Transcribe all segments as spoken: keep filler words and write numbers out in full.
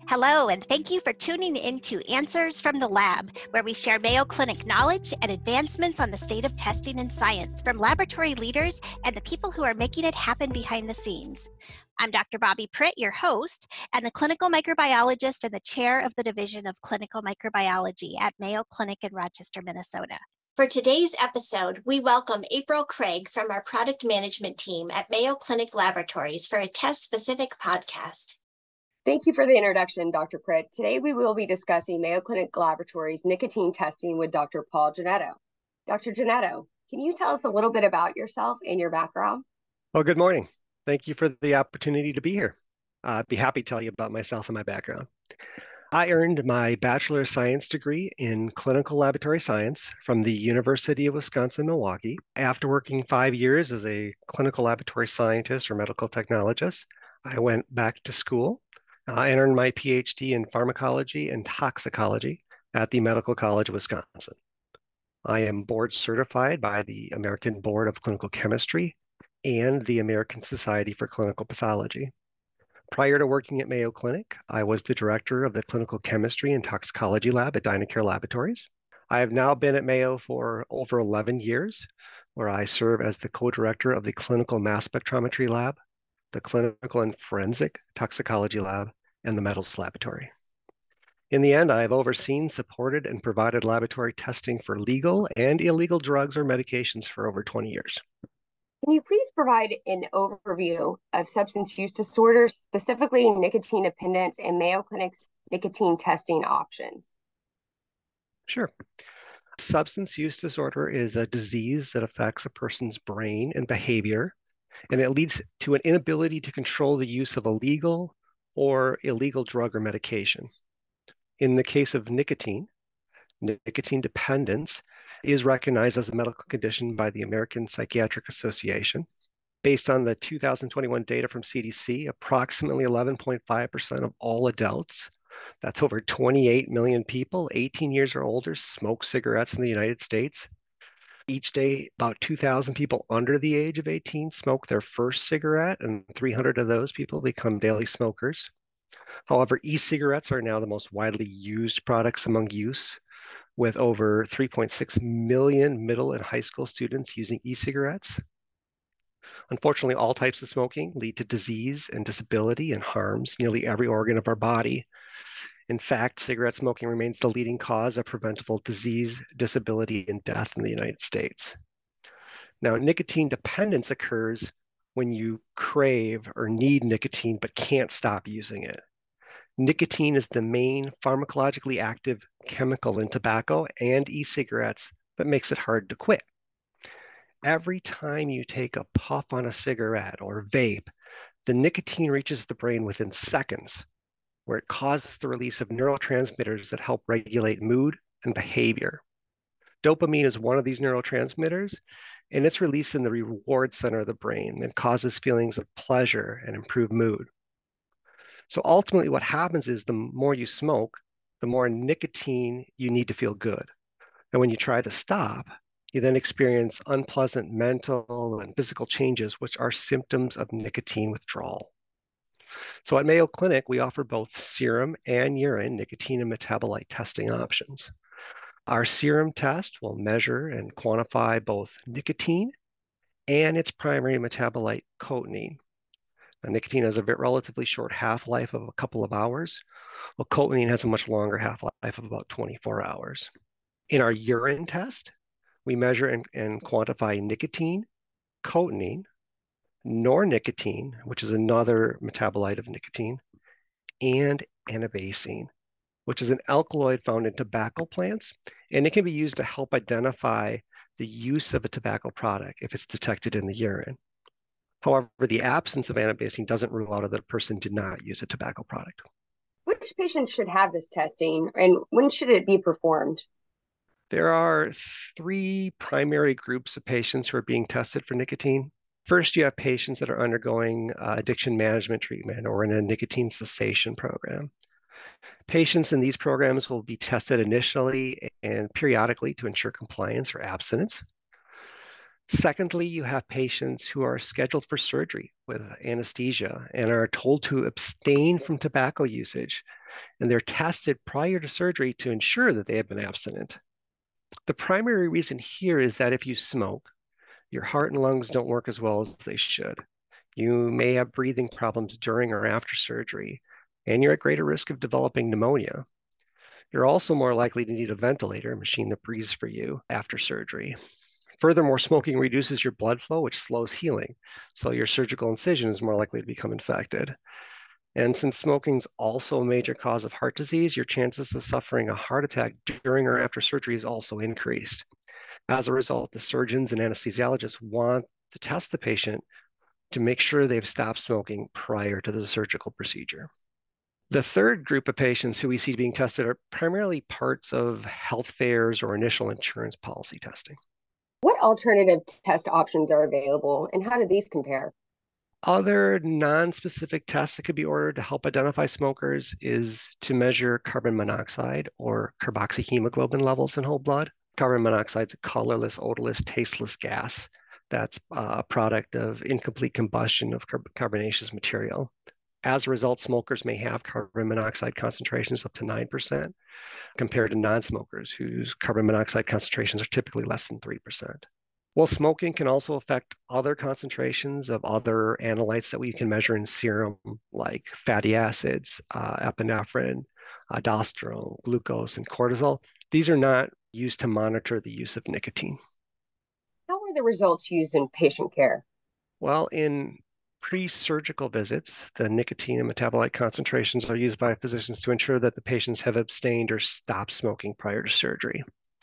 Hello, and thank you for tuning into Answers from the Lab, where we share Mayo Clinic knowledge and advancements on the state of testing and science from laboratory leaders and the people who are making it happen behind the scenes. I'm Doctor Bobby Pritt, your host, and a clinical microbiologist and the chair of the Division of Clinical Microbiology at Mayo Clinic in Rochester, Minnesota. For today's episode, we welcome April Craig from our product management team at Mayo Clinic Laboratories for a test-specific podcast. Thank you for the introduction, Doctor Pritt. Today we will be discussing Mayo Clinic Laboratories nicotine testing with Doctor Paul Janetto. Doctor Janetto, can you tell us a little bit about yourself and your background? Well, good morning. Thank you for the opportunity to be here. Uh, I'd be happy to tell you about myself and my background. I earned my Bachelor of Science degree in Clinical Laboratory Science from the University of Wisconsin-Milwaukee. After working five years as a clinical laboratory scientist or medical technologist, I went back to school uh, and earned my P H D in pharmacology and toxicology at the Medical College of Wisconsin. I am board certified by the American Board of Clinical Chemistry and the American Society for Clinical Pathology. Prior to working at Mayo Clinic, I was the director of the Clinical Chemistry and Toxicology Lab at Dynacare Laboratories. I have now been at Mayo for over eleven years, where I serve as the co-director of the Clinical Mass Spectrometry Lab, the Clinical and Forensic Toxicology Lab, and the Metals Laboratory. In the end, I have overseen, supported, and provided laboratory testing for legal and illegal drugs or medications for over twenty years. Can you please provide an overview of substance use disorders, specifically nicotine dependence and Mayo Clinic's nicotine testing options? Sure. Substance use disorder is a disease that affects a person's brain and behavior, and it leads to an inability to control the use of a legal or illegal drug or medication. In the case of nicotine, nicotine dependence is recognized as a medical condition by the American Psychiatric Association. Based on the two thousand twenty-one data from C D C, approximately eleven point five percent of all adults, that's over twenty-eight million people, eighteen years or older, smoke cigarettes in the United States. Each day, about two thousand people under the age of eighteen smoke their first cigarette, and three hundred of those people become daily smokers. However, e-cigarettes are now the most widely used products among youth, with over three point six million middle and high school students using e-cigarettes. Unfortunately, all types of smoking lead to disease and disability and harms nearly every organ of our body. In fact, cigarette smoking remains the leading cause of preventable disease, disability, and death in the United States. Now, nicotine dependence occurs when you crave or need nicotine but can't stop using it. Nicotine is the main pharmacologically active chemical in tobacco and e-cigarettes that makes it hard to quit. Every time you take a puff on a cigarette or vape, the nicotine reaches the brain within seconds, where it causes the release of neurotransmitters that help regulate mood and behavior. Dopamine is one of these neurotransmitters, and it's released in the reward center of the brain and causes feelings of pleasure and improved mood. So ultimately what happens is the more you smoke, the more nicotine you need to feel good. And when you try to stop, you then experience unpleasant mental and physical changes, which are symptoms of nicotine withdrawal. So at Mayo Clinic, we offer both serum and urine nicotine and metabolite testing options. Our serum test will measure and quantify both nicotine and its primary metabolite, cotinine. Now, nicotine has a relatively short half-life of a couple of hours, while cotinine has a much longer half-life of about twenty-four hours. In our urine test, we measure and, and quantify nicotine, cotinine, nornicotine, which is another metabolite of nicotine, and anabasine, which is an alkaloid found in tobacco plants, and it can be used to help identify the use of a tobacco product if it's detected in the urine. However, the absence of anabasine doesn't rule out that a person did not use a tobacco product. Which patients should have this testing, and when should it be performed? There are three primary groups of patients who are being tested for nicotine. First, you have patients that are undergoing uh, addiction management treatment or in a nicotine cessation program. Patients in these programs will be tested initially and periodically to ensure compliance or abstinence. Secondly, you have patients who are scheduled for surgery with anesthesia and are told to abstain from tobacco usage and they're tested prior to surgery to ensure that they have been abstinent. The primary reason here is that if you smoke, your heart and lungs don't work as well as they should. You may have breathing problems during or after surgery, and you're at greater risk of developing pneumonia. You're also more likely to need a ventilator, a machine that breathes for you after surgery. Furthermore, smoking reduces your blood flow, which slows healing, so your surgical incision is more likely to become infected. And since smoking is also a major cause of heart disease, your chances of suffering a heart attack during or after surgery is also increased. As a result, the surgeons and anesthesiologists want to test the patient to make sure they've stopped smoking prior to the surgical procedure. The third group of patients who we see being tested are primarily parts of health fairs or initial insurance policy testing. What alternative test options are available, and how do these compare? Other non-specific tests that could be ordered to help identify smokers is to measure carbon monoxide or carboxyhemoglobin levels in whole blood. Carbon monoxide is a colorless, odorless, tasteless gas that's a product of incomplete combustion of carb- carbonaceous material. As a result, smokers may have carbon monoxide concentrations up to nine percent compared to non-smokers whose carbon monoxide concentrations are typically less than three percent. While smoking can also affect other concentrations of other analytes that we can measure in serum, like fatty acids, uh, epinephrine, aldosterone, glucose, and cortisol, these are not used to monitor the use of nicotine. How are the results used in patient care? Well, in pre-surgical visits, the nicotine and metabolite concentrations are used by physicians to ensure that the patients have abstained or stopped smoking prior to surgery.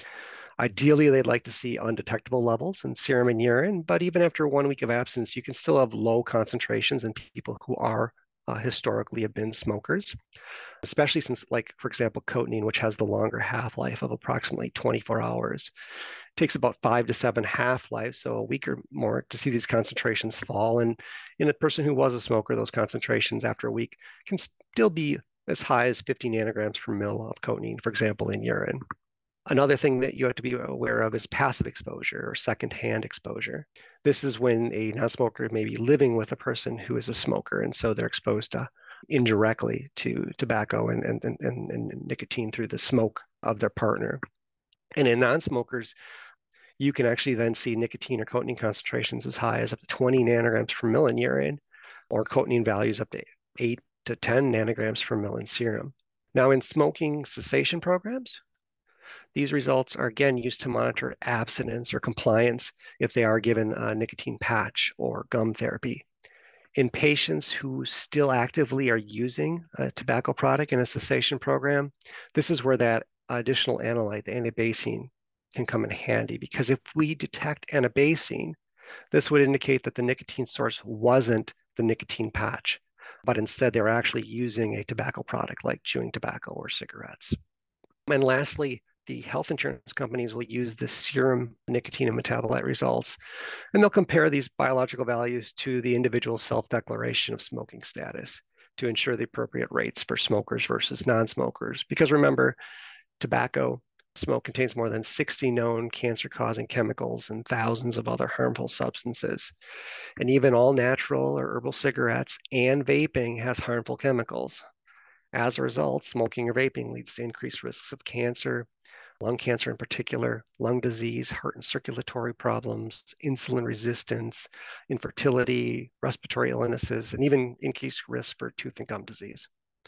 Ideally, they'd like to see undetectable levels in serum and urine, but even after one week of abstinence, you can still have low concentrations in people who are uh, historically have been smokers, especially since, like, for example, cotinine, which has the longer half-life of approximately twenty-four hours. It takes about five to seven half-lives, so a week or more to see these concentrations fall. And in a person who was a smoker, those concentrations after a week can still be as high as fifty nanograms per mil of cotinine, for example, in urine. Another thing that you have to be aware of is passive exposure or secondhand exposure. This is when a non-smoker may be living with a person who is a smoker, and so they're exposed to indirectly to tobacco and, and, and, and nicotine through the smoke of their partner. And in non-smokers, you can actually then see nicotine or cotinine concentrations as high as up to twenty nanograms per mil in urine, or cotinine values up to eight to ten nanograms per mil in serum. Now, in smoking cessation programs, these results are again used to monitor abstinence or compliance if they are given a nicotine patch or gum therapy. In patients who still actively are using a tobacco product in a cessation program, this is where that additional analyte, the anabasine, can come in handy, because if we detect anabasine, this would indicate that the nicotine source wasn't the nicotine patch, but instead they were actually using a tobacco product like chewing tobacco or cigarettes. And lastly, the health insurance companies will use the serum nicotine and metabolite results, and they'll compare these biological values to the individual self-declaration of smoking status to ensure the appropriate rates for smokers versus non-smokers. Because remember, tobacco smoke contains more than sixty known cancer-causing chemicals and thousands of other harmful substances. And even all natural or herbal cigarettes and vaping has harmful chemicals. As a result, smoking or vaping leads to increased risks of cancer, lung cancer in particular, lung disease, heart and circulatory problems, insulin resistance, infertility, respiratory illnesses, and even increased risk for tooth and gum disease.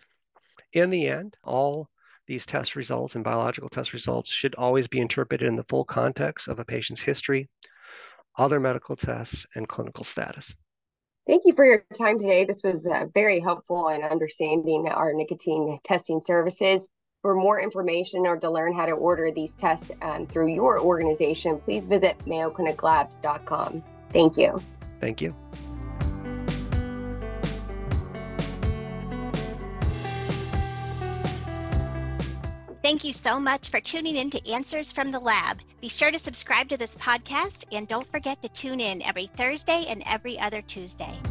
In the end, all these test results and biological test results should always be interpreted in the full context of a patient's history, other medical tests, and clinical status. Thank you for your time today. This was uh, very helpful in understanding our nicotine testing services. For more information or to learn how to order these tests um, through your organization, please visit mayo clinic labs dot com. Thank you. Thank you. Thank you so much for tuning in to Answers from the Lab. Be sure to subscribe to this podcast, and don't forget to tune in every Thursday and every other Tuesday.